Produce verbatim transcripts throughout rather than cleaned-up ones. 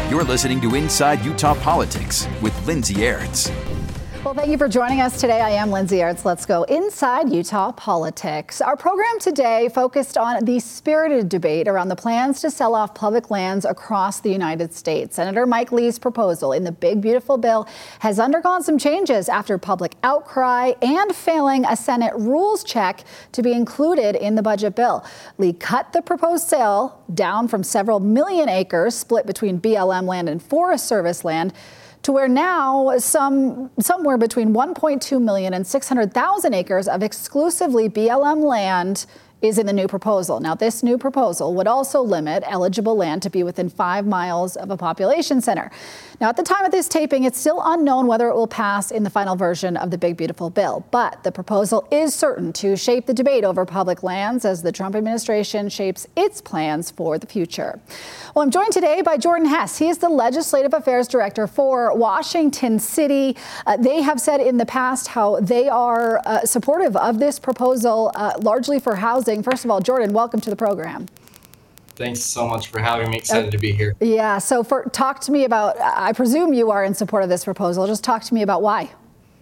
You're listening to Inside Utah Politics with Lindsay Aerts. Well, thank you for joining us today. I am Lindsay Aerts. Let's go inside Utah politics. Our program today focused on the spirited debate around the plans to sell off public lands across the United States. Senator Mike Lee's proposal in the Big Beautiful Bill has undergone some changes after public outcry and failing a Senate rules check to be included in the budget bill. Lee cut the proposed sale down from several million acres split between B L M land and Forest Service land to where now some somewhere between one point two million and six hundred thousand acres of exclusively B L M land is in the new proposal. Now, this new proposal would also limit eligible land to be within five miles of a population center. Now, at the time of this taping, it's still unknown whether it will pass in the final version of the Big Beautiful Bill, but the proposal is certain to shape the debate over public lands as the Trump administration shapes its plans for the future. Well, I'm joined today by Jordan Hess. He is the Legislative Affairs Director for Washington City. Uh, they have said in the past how they are uh, supportive of this proposal, uh, largely for housing. First of all, Jordan, welcome to the program. Thanks so much for having me. Excited uh, to be here. Yeah. So for talk to me about, I presume you are in support of this proposal. Just talk to me about why.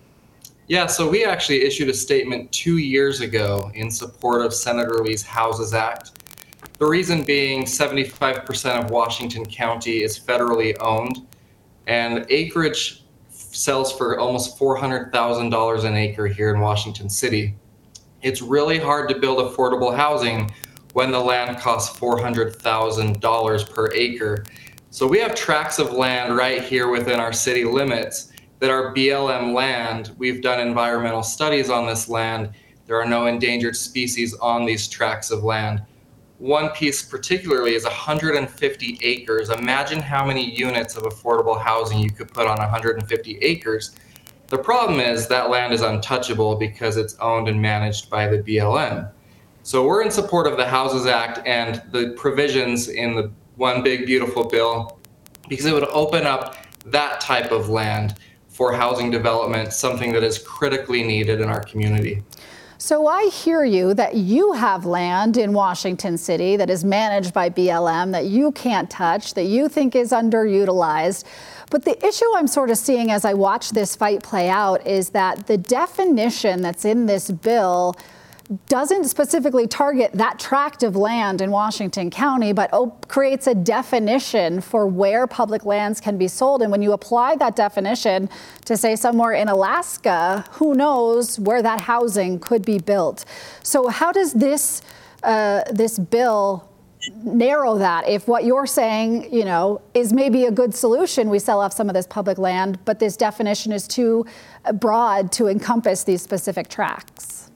Yeah. So we actually issued a statement two years ago in support of Senator Lee's Houses Act. The reason being seventy-five percent of Washington County is federally owned, and acreage sells for almost four hundred thousand dollars an acre here in Washington City. It's really hard to build affordable housing when the land costs four hundred thousand dollars per acre. So we have tracts of land right here within our city limits that are B L M land. We've done environmental studies on this land. There are no endangered species on these tracts of land. One piece particularly is one hundred fifty acres. Imagine how many units of affordable housing you could put on one hundred fifty acres. The problem is that land is untouchable because it's owned and managed by the B L M. So we're in support of the Houses Act and the provisions in the One Big Beautiful Bill because it would open up that type of land for housing development, something that is critically needed in our community. So I hear you that you have land in Washington City that is managed by B L M that you can't touch, that you think is underutilized. But the issue I'm sort of seeing as I watch this fight play out is that the definition that's in this bill doesn't specifically target that tract of land in Washington County, but creates a definition for where public lands can be sold. And when you apply that definition to, say, somewhere in Alaska, who knows where that housing could be built. So how does this uh, this bill narrow that? If what you're saying, you know, is maybe a good solution, we sell off some of this public land, but this definition is too broad to encompass these specific tracts?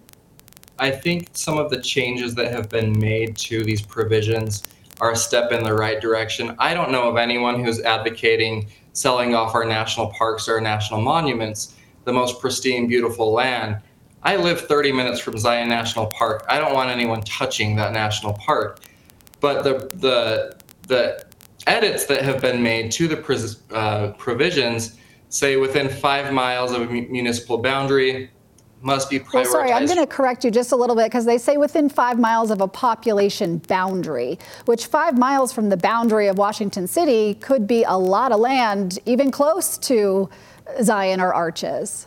I think some of the changes that have been made to these provisions are a step in the right direction. I don't know of anyone who's advocating selling off our national parks or our national monuments, the most pristine, beautiful land. I live thirty minutes from Zion National Park. I don't want anyone touching that national park. But the the the edits that have been made to the uh, provisions say within five miles of a municipal boundary must be prioritized. Well, sorry, I'm going to correct you just a little bit because they say within five miles of a population boundary, which five miles from the boundary of Washington City could be a lot of land, even close to Zion or Arches.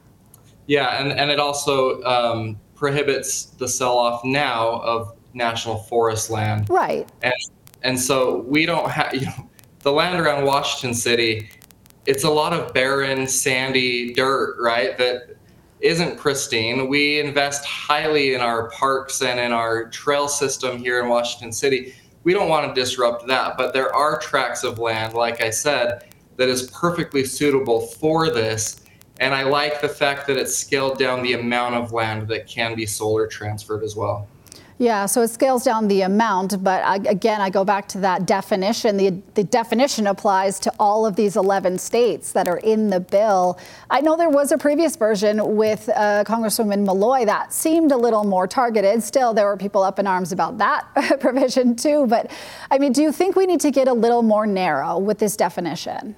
Yeah, and, and it also um, prohibits the sell-off now of national forest land. Right. And and so we don't have, you know, the land around Washington City, it's a lot of barren, sandy dirt, right, that isn't pristine. We invest highly in our parks and in our trail system here in Washington City. We don't want to disrupt that, but there are tracts of land, like I said, that is perfectly suitable for this. And I like the fact that it's scaled down the amount of land that can be sold or transferred as well. Yeah, so it scales down the amount, but I, again, I go back to that definition. The, the definition applies to all of these eleven states that are in the bill. I know there was a previous version with uh, Congresswoman Malloy that seemed a little more targeted. Still, there were people up in arms about that provision too. But I mean, do you think we need to get a little more narrow with this definition?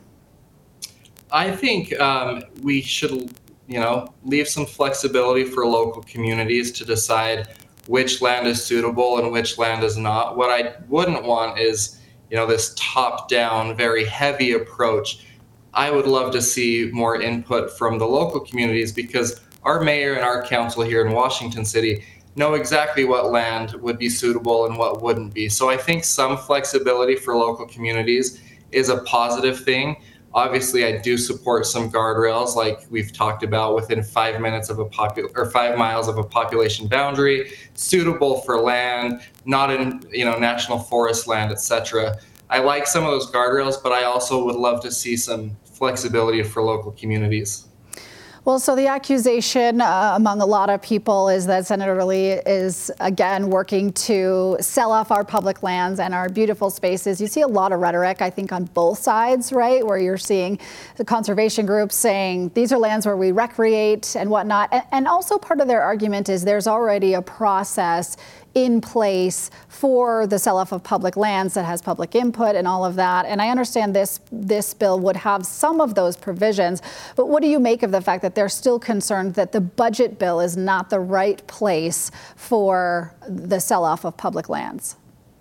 I think um, we should, you know, leave some flexibility for local communities to decide which land is suitable and which land is not. What I wouldn't want is you know, this top-down, very heavy approach. I would love to see more input from the local communities, because our mayor and our council here in Washington City know exactly what land would be suitable and what wouldn't be. So I think some flexibility for local communities is a positive thing. Obviously, I do support some guardrails, like we've talked about, within five minutes of a popu- or five miles of a population boundary, suitable for land, not in, you know, national forest land, et cetera. I like some of those guardrails, but I also would love to see some flexibility for local communities. Well, so the accusation uh, among a lot of people is that Senator Lee is, again, working to sell off our public lands and our beautiful spaces. You see a lot of rhetoric, I think, on both sides, right, where you're seeing the conservation groups saying these are lands where we recreate and whatnot. And, and also part of their argument is there's already a process in place for the sell-off of public lands that has public input and all of that. And I understand this this bill would have some of those provisions, but what do you make of the fact that they're still concerned that the budget bill is not the right place for the sell-off of public lands?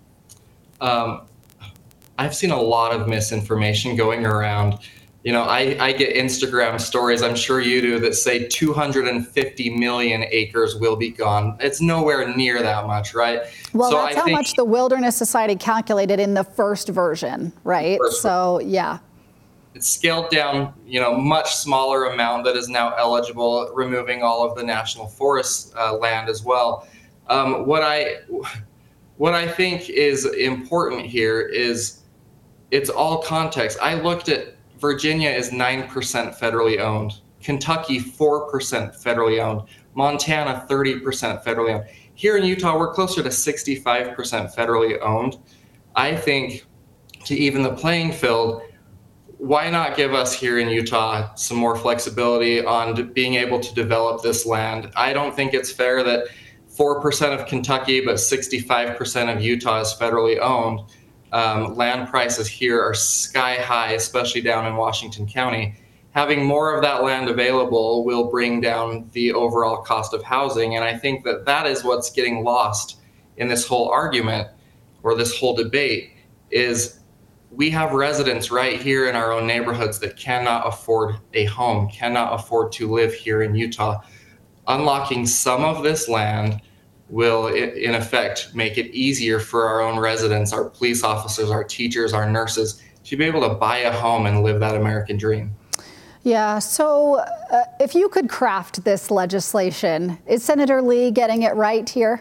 Um, I've seen a lot of misinformation going around. You know, I, I get Instagram stories, I'm sure you do, that say two hundred fifty million acres will be gone. It's nowhere near that much, right? Well, so that's I how much the Wilderness Society calculated in the first version, right? First so, yeah. It's scaled down, you know, much smaller amount that is now eligible, removing all of the national forest uh, land as well. Um, what I, what I think is important here is it's all context. I looked at Virginia is nine percent federally owned. Kentucky, four percent federally owned. Montana, thirty percent federally owned. Here in Utah, we're closer to sixty-five percent federally owned. I think to even the playing field, why not give us here in Utah some more flexibility on being able to develop this land? I don't think it's fair that four percent of Kentucky, but sixty-five percent of Utah is federally owned. Um, land prices here are sky high, especially down in Washington County. Having more of that land available will bring down the overall cost of housing. And I think that that is what's getting lost in this whole argument, or this whole debate, is we have residents right here in our own neighborhoods that cannot afford a home, cannot afford to live here in Utah. Unlocking some of this land will, in effect, make it easier for our own residents, our police officers, our teachers, our nurses, to be able to buy a home and live that American dream. Yeah, so uh, if you could craft this legislation, is Senator Lee getting it right here?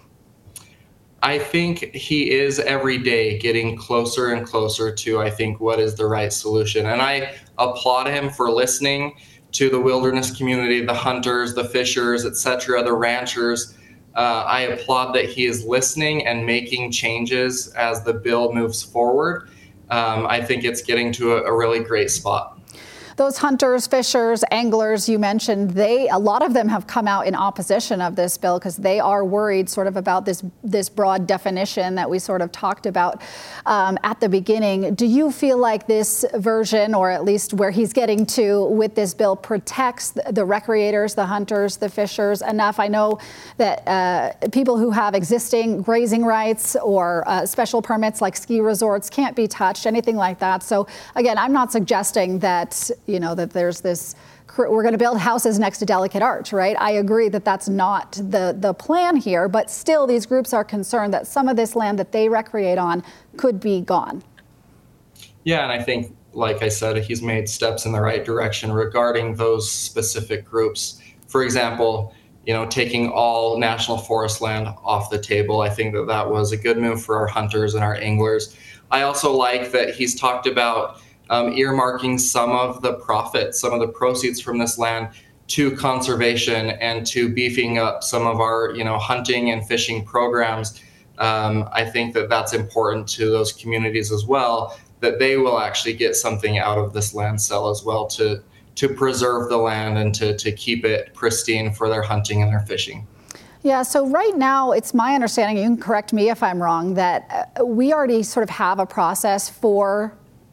I think he is every day getting closer and closer to, I think, what is the right solution. And I applaud him for listening to the wilderness community, the hunters, the fishers, et cetera, the ranchers. Uh, I applaud that he is listening and making changes as the bill moves forward. Um, I think it's getting to a, a really great spot. Those hunters, fishers, anglers you mentioned, they a lot of them have come out in opposition of this bill because they are worried sort of about this this broad definition that we sort of talked about um, at the beginning. Do you feel like this version, or at least where he's getting to with this bill, protects the, the recreators, the hunters, the fishers enough? I know that uh, people who have existing grazing rights or uh, special permits like ski resorts can't be touched, anything like that. So again, I'm not suggesting that you know, that there's this, we're going to build houses next to Delicate Arch, right? I agree that that's not the, the plan here, but still these groups are concerned that some of this land that they recreate on could be gone. Yeah, and I think, like I said, he's made steps in the right direction regarding those specific groups. For example, you know, taking all national forest land off the table. I think that that was a good move for our hunters and our anglers. I also like that he's talked about Um, earmarking some of the profits, some of the proceeds from this land to conservation and to beefing up some of our, you know, hunting and fishing programs. Um, I think that that's important to those communities as well, that they will actually get something out of this land sale as well, to to preserve the land and to, to keep it pristine for their hunting and their fishing. Yeah, so right now, it's my understanding, you can correct me if I'm wrong, that uh, we already sort of have a process for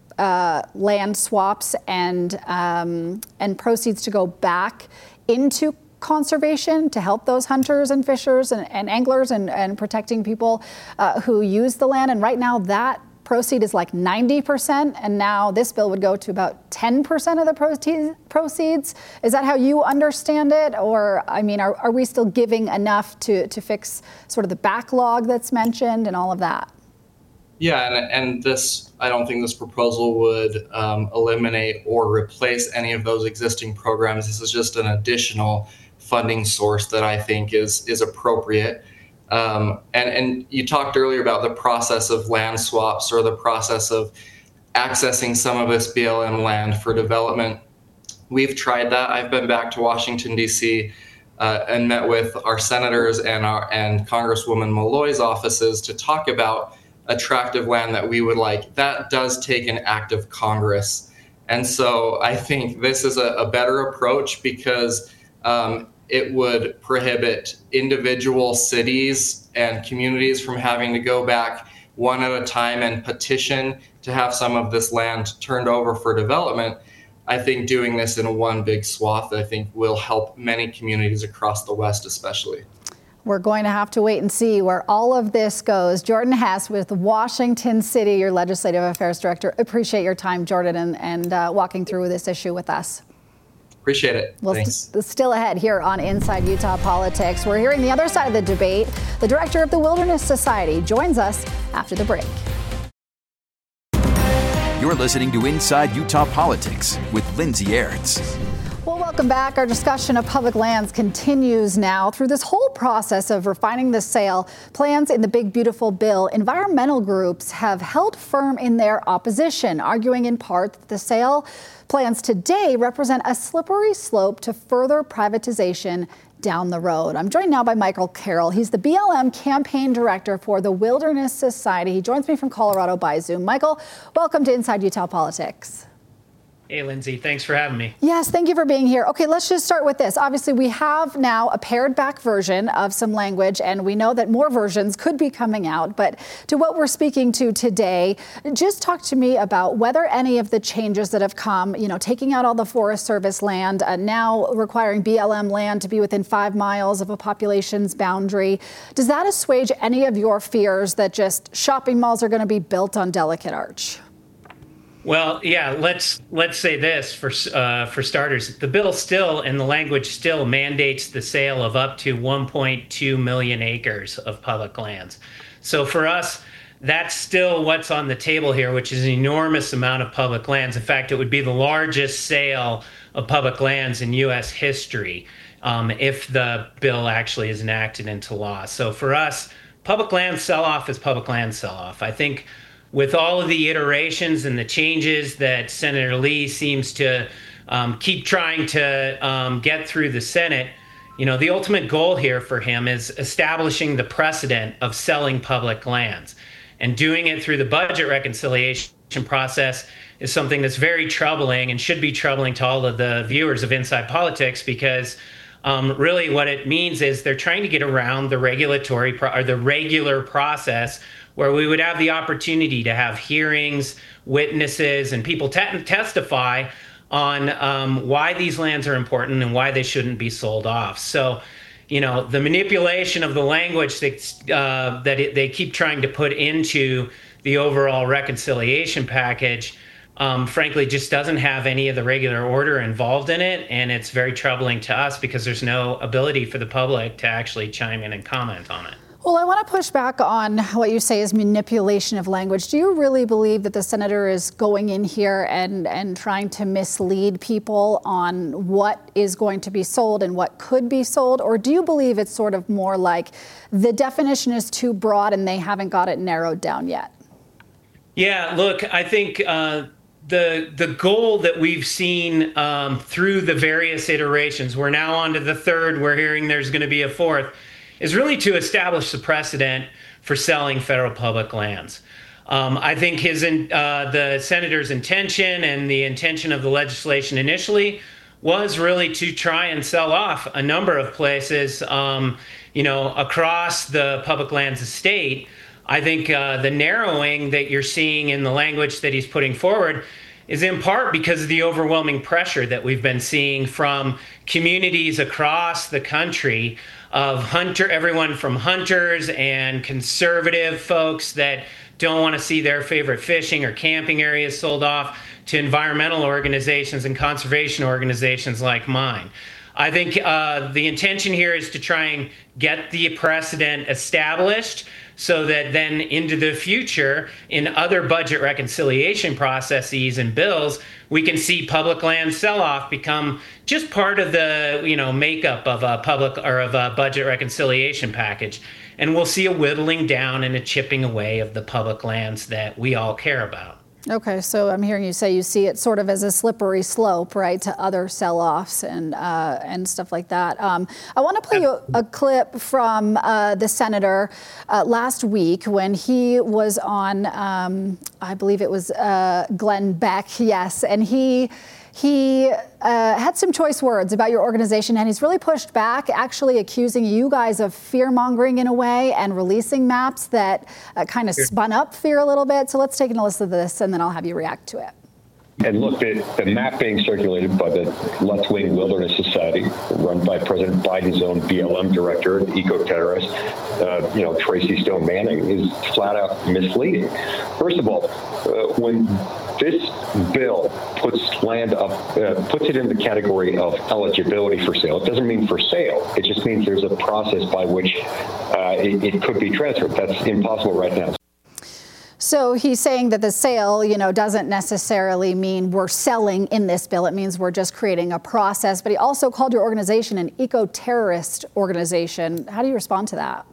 Uh, land swaps and um, and proceeds to go back into conservation to help those hunters and fishers and, and anglers and, and protecting people uh, who use the land. And right now that proceed is like ninety percent, and now this bill would go to about ten percent of the proceeds. Is that how you understand it? Or, I mean, are, are we still giving enough to, to fix sort of the backlog that's mentioned and all of that? Yeah, and, and this, I don't think this proposal would um, eliminate or replace any of those existing programs. This is just an additional funding source that I think is is appropriate. Um, and, and you talked earlier about the process of land swaps or the process of accessing some of this B L M land for development. We've tried that. I've been back to Washington, D C uh, and met with our senators and our and Congresswoman Malloy's offices to talk about attractive land that we would like. That does take an act of Congress. And so I think this is a, a better approach because um, it would prohibit individual cities and communities from having to go back one at a time and petition to have some of this land turned over for development. I think doing this in one big swath, I think, will help many communities across the West especially. We're going to have to wait and see where all of this goes. Jordan Hess with Washington City, your Legislative Affairs Director. Appreciate your time, Jordan, and, and uh, walking through this issue with us. Appreciate it. Well, Thanks. St- still ahead here on Inside Utah Politics. We're hearing the other side of the debate. The director of the Wilderness Society joins us after the break. You're listening to Inside Utah Politics with Lindsay Aerts. Well, welcome back. Our discussion of public lands continues now. Through this whole process of refining the sale plans in the Big Beautiful Bill, environmental groups have held firm in their opposition, arguing in part that the sale plans today represent a slippery slope to further privatization down the road. I'm joined now by Michael Carroll. He's the B L M campaign director for the Wilderness Society. He joins me from Colorado by Zoom. Michael, welcome to Inside Utah Politics. Hey, Lindsay, thanks for having me. Yes, thank you for being here. Okay, let's just start with this. Obviously, we have now a pared back version of some language, and we know that more versions could be coming out. But to what we're speaking to today, just talk to me about whether any of the changes that have come, you know, taking out all the Forest Service land, uh, now requiring B L M land to be within five miles of a population's boundary, does that assuage any of your fears that just shopping malls are going to be built on Delicate Arch? Well, yeah, let's let's say this for uh, for starters. The bill still, and the language still, mandates the sale of up to one point two million acres of public lands. So for us, that's still what's on the table here, which is an enormous amount of public lands. In fact, it would be the largest sale of public lands in U S history um, if the bill actually is enacted into law. So for us, public land sell-off is public land sell-off. I think with all of the iterations and the changes that Senator Lee seems to um, keep trying to um, get through the Senate, you know, the ultimate goal here for him is establishing the precedent of selling public lands. And doing it through the budget reconciliation process is something that's very troubling and should be troubling to all of the viewers of Inside Politics, because um, really what it means is they're trying to get around the regulatory pro- or the regular process where we would have the opportunity to have hearings, witnesses, and people te- testify on um, why these lands are important and why they shouldn't be sold off. So, you know, the manipulation of the language that, uh, that it, they keep trying to put into the overall reconciliation package, um, frankly, just doesn't have any of the regular order involved in it. And it's very troubling to us because there's no ability for the public to actually chime in and comment on it. Well, I want to push back on what you say is manipulation of language. Do you really believe that the senator is going in here and, and trying to mislead people on what is going to be sold and what could be sold? Or do you believe it's sort of more like the definition is too broad and they haven't got it narrowed down yet? Yeah, look, I think uh, the the goal that we've seen um, through the various iterations, we're now on to the third, we're hearing there's going to be a fourth, is really to establish the precedent for selling federal public lands. Um, I think his uh, the senator's intention and the intention of the legislation initially was really to try and sell off a number of places, um, you know, across the public lands estate. I think uh, the narrowing that you're seeing in the language that he's putting forward is in part because of the overwhelming pressure that we've been seeing from communities across the country of hunter, everyone from hunters and conservative folks that don't want to see their favorite fishing or camping areas sold off, to environmental organizations and conservation organizations like mine. I think uh, the intention here is to try and get the precedent established so that then into the future, in other budget reconciliation processes and bills, we can see public land sell-off become just part of the, you know, makeup of a public or of a budget reconciliation package. And we'll see a whittling down and a chipping away of the public lands that we all care about. Okay, so I'm hearing you say you see it sort of as a slippery slope, right, to other sell-offs and uh, and stuff like that. Um, I want to play you a clip from uh, the senator uh, last week when he was on, um, I believe it was uh, Glenn Beck, yes, and he he uh, had some choice words about your organization, and he's really pushed back, actually accusing you guys of fear-mongering in a way and releasing maps that uh, kind of spun up fear a little bit. So let's take a listen to this, and then I'll have you react to it. And look, the, the map being circulated by the left-wing Wilderness Society, run by President Biden's own B L M director, the eco-terrorist, uh, you know, Tracy Stone Manning, is flat out misleading. First of all, uh, when this bill puts land up, uh, puts it in the category of eligibility for sale, it doesn't mean for sale. It just means there's a process by which uh, it, it could be transferred. That's impossible right now. So he's saying that the sale, you know, doesn't necessarily mean we're selling in this bill. It means we're just creating a process. But he also called your organization an eco-terrorist organization. How do you respond to that?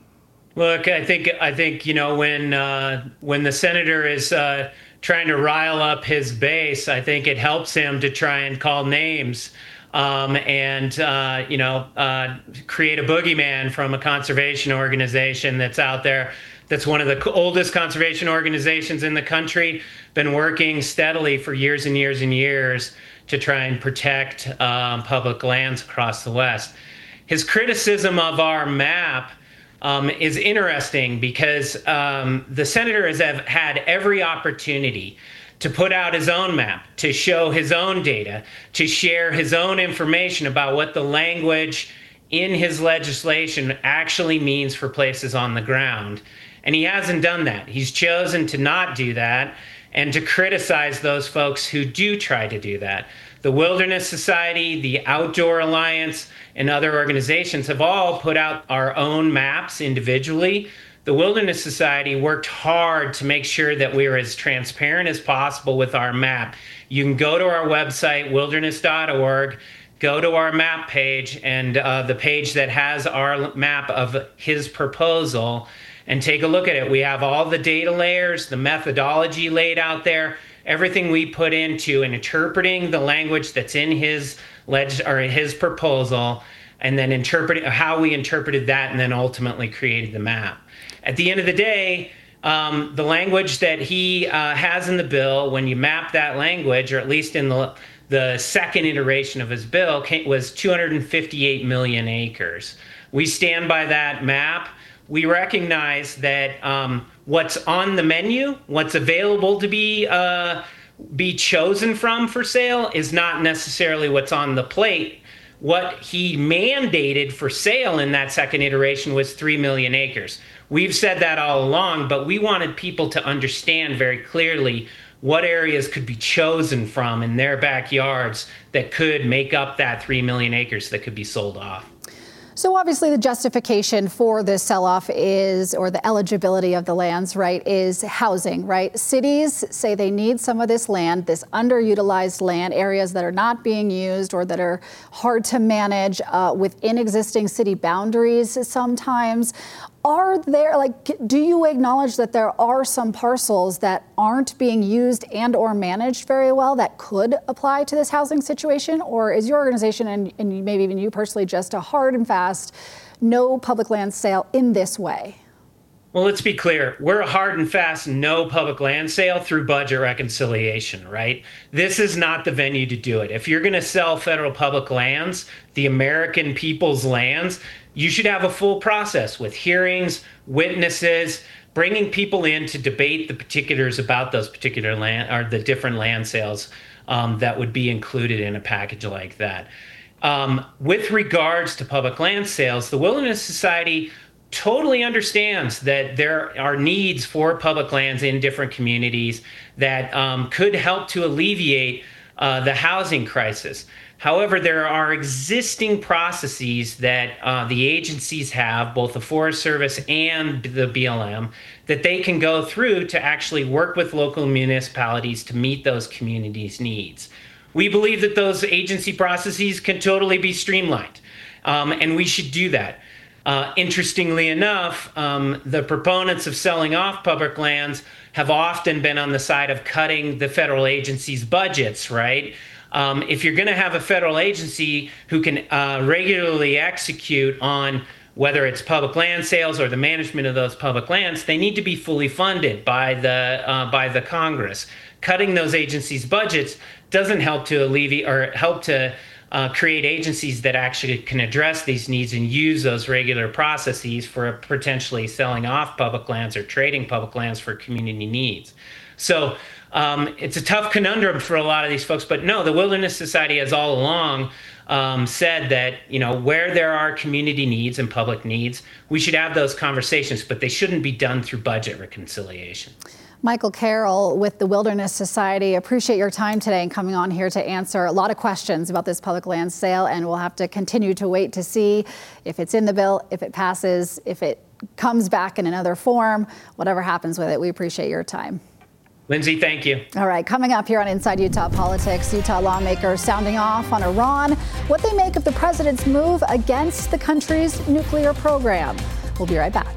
Look, I think I think you know when uh, when the senator is uh, trying to rile up his base, I think it helps him to try and call names um, and uh, you know uh, create a boogeyman from a conservation organization that's out there. That's one of the oldest conservation organizations in the country, been working steadily for years and years and years to try and protect um, public lands across the West. His criticism of our map um, is interesting because um, the senator has have had every opportunity to put out his own map, to show his own data, to share his own information about what the language in his legislation actually means for places on the ground. And he hasn't done that. He's chosen to not do that and to criticize those folks who do try to do that. The Wilderness Society, the Outdoor Alliance, and other organizations have all put out our own maps individually. The Wilderness Society worked hard to make sure that we are as transparent as possible with our map. You can go to our website, wilderness dot org, go to our map page and uh, the page that has our map of his proposal, and take a look at it. We have all the data layers, the methodology laid out there, everything we put into interpreting the language that's in his leg- or his proposal, and then interpreting how we interpreted that, and then ultimately created the map. At the end of the day, um, the language that he uh, has in the bill, when you map that language, or at least in the the second iteration of his bill, came, was two hundred fifty-eight million acres. We stand by that map. We recognize that um, what's on the menu, what's available to be uh, be chosen from for sale, is not necessarily what's on the plate. What he mandated for sale in that second iteration was three million acres. We've said that all along, but we wanted people to understand very clearly what areas could be chosen from in their backyards that could make up that three million acres that could be sold off. So obviously the justification for this sell-off is, or the eligibility of the lands, right, is housing, right? Cities say they need some of this land, this underutilized land, areas that are not being used or that are hard to manage uh, within existing city boundaries sometimes. Are there, like, do you acknowledge that there are some parcels that aren't being used and or managed very well that could apply to this housing situation? Or is your organization, and, and maybe even you personally, just a hard and fast, no public land sale in this way? Well, let's be clear. We're a hard and fast no public land sale through budget reconciliation, right? This is not the venue to do it. If you're going to sell federal public lands, the American people's lands, you should have a full process with hearings, witnesses, bringing people in to debate the particulars about those particular land or the different land sales um, that would be included in a package like that. Um, with regards to public land sales, the Wilderness Society totally understands that there are needs for public lands in different communities that um, could help to alleviate uh, the housing crisis. However, there are existing processes that uh, the agencies have, both the Forest Service and the B L M, that they can go through to actually work with local municipalities to meet those communities' needs. We believe that those agency processes can totally be streamlined, um, and we should do that. Uh, interestingly enough, um, the proponents of selling off public lands have often been on the side of cutting the federal agencies' budgets, right? Um, if you're going to have a federal agency who can uh, regularly execute on whether it's public land sales or the management of those public lands, they need to be fully funded by the uh, by the Congress. Cutting those agencies' budgets doesn't help to alleviate or help to uh, create agencies that actually can address these needs and use those regular processes for potentially selling off public lands or trading public lands for community needs. So um, it's a tough conundrum for a lot of these folks, but no, the Wilderness Society has all along um, said that, you know, where there are community needs and public needs, we should have those conversations, but they shouldn't be done through budget reconciliation. Michael Carroll with the Wilderness Society, appreciate your time today and coming on here to answer a lot of questions about this public land sale, and we'll have to continue to wait to see if it's in the bill, if it passes, if it comes back in another form, whatever happens with it. We appreciate your time. Lindsay, thank you. All right, coming up here on Inside Utah Politics, Utah lawmakers sounding off on Iran, what they make of the president's move against the country's nuclear program. We'll be right back.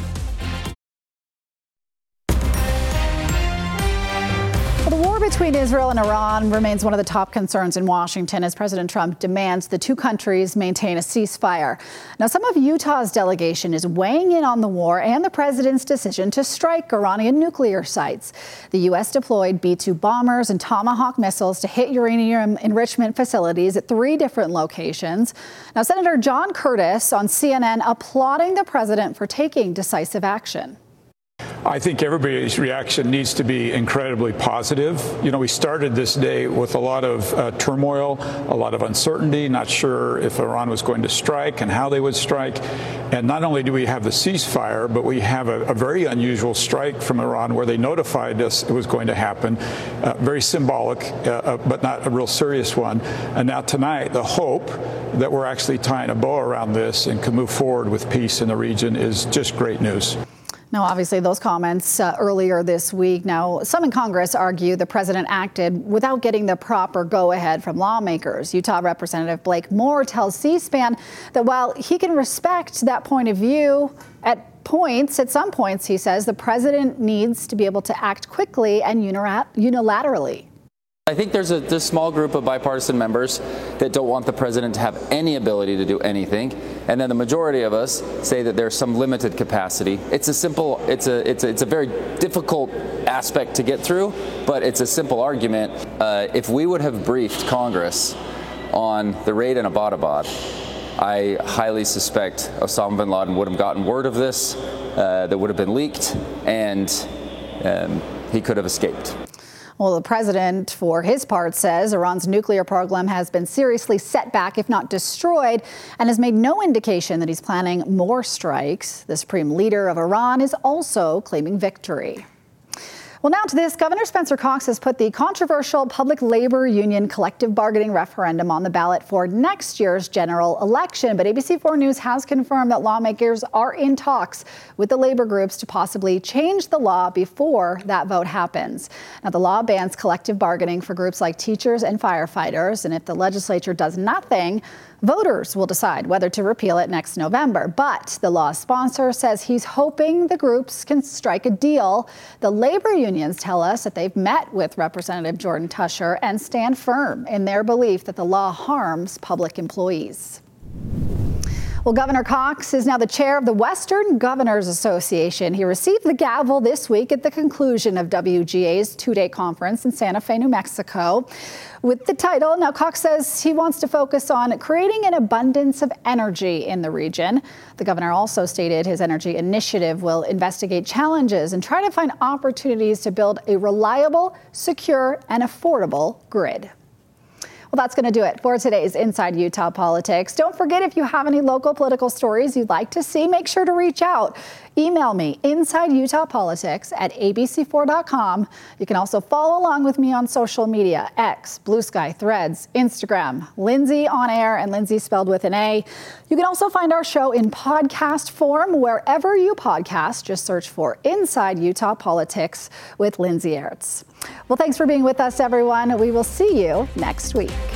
The war between Israel and Iran remains one of the top concerns in Washington as President Trump demands the two countries maintain a ceasefire. Now, some of Utah's delegation is weighing in on the war and the president's decision to strike Iranian nuclear sites. The U S deployed B two bombers and Tomahawk missiles to hit uranium enrichment facilities at three different locations. Now, Senator John Curtis on C N N applauding the president for taking decisive action. I think everybody's reaction needs to be incredibly positive. You know, we started this day with a lot of uh, turmoil, a lot of uncertainty, not sure if Iran was going to strike and how they would strike. And not only do we have the ceasefire, but we have a, a very unusual strike from Iran where they notified us it was going to happen. Uh, very symbolic, uh, uh, but not a real serious one. And now tonight, the hope that we're actually tying a bow around this and can move forward with peace in the region is just great news. Now, obviously, those comments uh, earlier this week. Now, some in Congress argue the president acted without getting the proper go-ahead from lawmakers. Utah Representative Blake Moore tells C-SPAN that while he can respect that point of view, at points, at some points, he says, the president needs to be able to act quickly and unilaterally. I think there's a this small group of bipartisan members that don't want the president to have any ability to do anything, and then the majority of us say that there's some limited capacity. It's a simple, it's a it's a, it's a very difficult aspect to get through, but it's a simple argument. Uh, if we would have briefed Congress on the raid in Abbottabad, I highly suspect Osama bin Laden would have gotten word of this, uh, that would have been leaked, and um, he could have escaped. Well, the president, for his part, says Iran's nuclear program has been seriously set back, if not destroyed, and has made no indication that he's planning more strikes. The supreme leader of Iran is also claiming victory. Well, now to this. Governor Spencer Cox has put the controversial public labor union collective bargaining referendum on the ballot for next year's general election. But A B C four News has confirmed that lawmakers are in talks with the labor groups to possibly change the law before that vote happens. Now, the law bans collective bargaining for groups like teachers and firefighters. And if the legislature does nothing, voters will decide whether to repeal it next November. But the law's sponsor says he's hoping the groups can strike a deal. The labor unions tell us that they've met with Representative Jordan Tusher and stand firm in their belief that the law harms public employees. Well, Governor Cox is now the chair of the Western Governors Association. He received the gavel this week at the conclusion of W G A's two-day conference in Santa Fe, New Mexico. With the title, now Cox says he wants to focus on creating an abundance of energy in the region. The governor also stated his energy initiative will investigate challenges and try to find opportunities to build a reliable, secure, and affordable grid. Well, that's going to do it for today's Inside Utah Politics. Don't forget, if you have any local political stories you'd like to see, make sure to reach out. Email me, inside utah politics at a b c four dot com. You can also follow along with me on social media, X, Blue Sky, Threads, Instagram, Lindsay on Air, and Lindsay spelled with an A. You can also find our show in podcast form wherever you podcast. Just search for Inside Utah Politics with Lindsay Aerts. Well, thanks for being with us, everyone. We will see you next week.